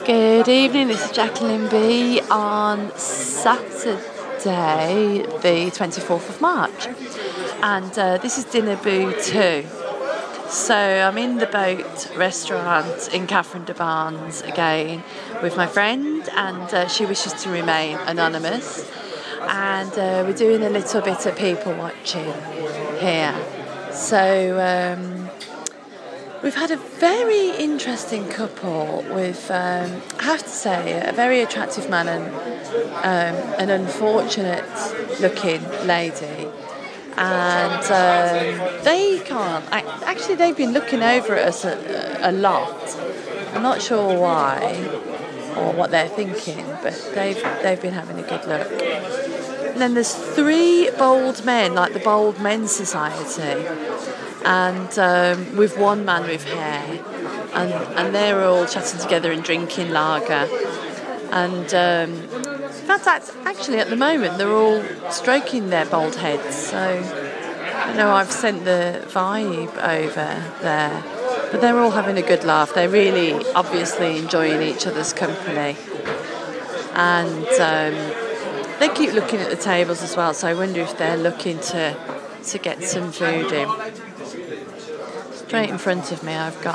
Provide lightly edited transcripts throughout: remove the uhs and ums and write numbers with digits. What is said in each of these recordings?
Good evening, this is Jacqueline B on Saturday the 24th of March, and this is Dinner Boo 2. So I'm in the Boat restaurant in Catherine de Barnes again with my friend, and she wishes to remain anonymous, and we're doing a little bit of people watching here. So we've had a very interesting couple with, I have to say, a very attractive man and an unfortunate looking lady. And they can't, actually they've been looking over at us a lot. I'm not sure why or what they're thinking, but they've been having a good look. And then there's three bold men, like the Bold Men's Society, and with one man with hair, and they're all chatting together and drinking lager, and in fact actually at the moment they're all stroking their bald heads, so I know I've sent the vibe over there, but they're all having a good laugh. They're really obviously enjoying each other's company, and they keep looking at the tables as well, so I wonder if they're looking to get some food in. Straight in front of me I've got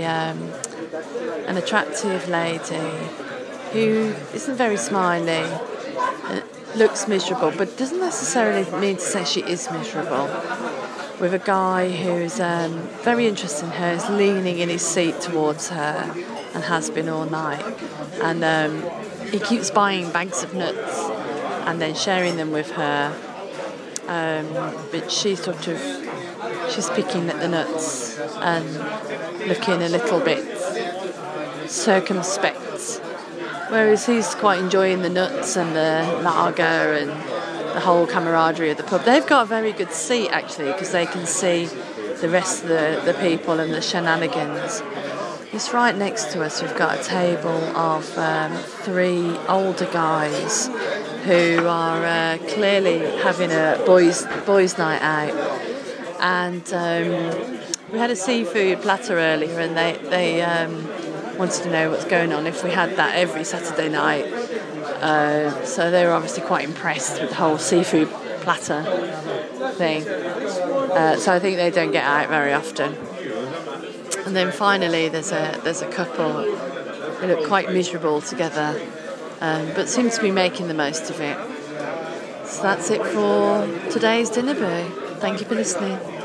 an attractive lady who isn't very smiley, looks miserable, but doesn't necessarily mean to say she is miserable, with a guy who's very interested in her, is leaning in his seat towards her and has been all night, and he keeps buying bags of nuts and then sharing them with her, but she's picking at the nuts and looking a little bit circumspect, whereas he's quite enjoying the nuts and the lager and the whole camaraderie of the pub. They've got a very good seat actually, because they can see the rest of the people and the shenanigans. Just right next to us we've got a table of three older guys who are clearly having a boys' night out. And we had a seafood platter earlier, and they wanted to know what's going on, if we had that every Saturday night. So they were obviously quite impressed with the whole seafood platter thing. So I think they don't get out very often. And then finally there's a couple who look quite miserable together, but seem to be making the most of it. So that's it for today's Dinner Boo. Thank you for listening.